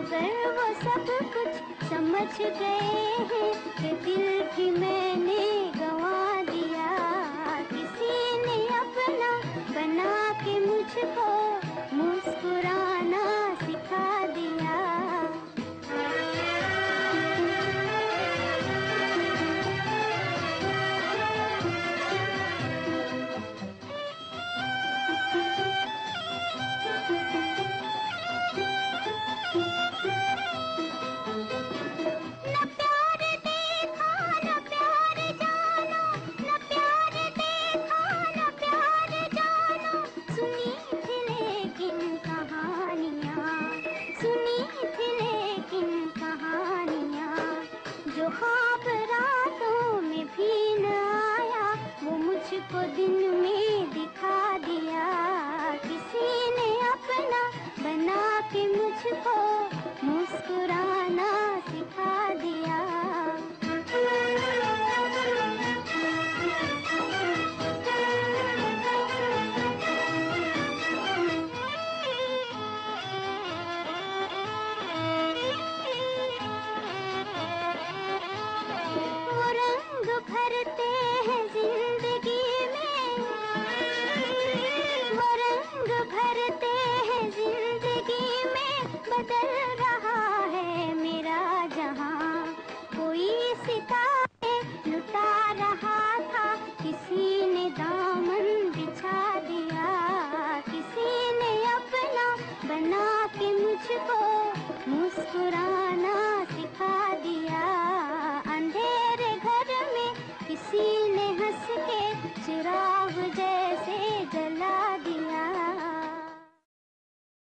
मगर वो सब कुछ समझ गए हैं कि दिल भी मैंने गंवा दिया। किसी ने अपना बना के मुझको मुस्कुराना सिखा दिया। जो ख्वाब रातों में भी न आया वो मुझको दिन में दिखा दिया। किसी ने अपना बना के मुझको मुस्कुराना सिखा दिया। भरते हैं जिंदगी में, वो रंग भरते हैं जिंदगी में, बदल